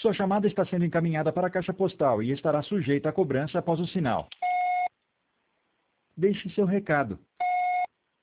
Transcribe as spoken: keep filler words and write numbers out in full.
Sua chamada está sendo encaminhada para a caixa postal e estará sujeita à cobrança após o sinal. Deixe seu recado.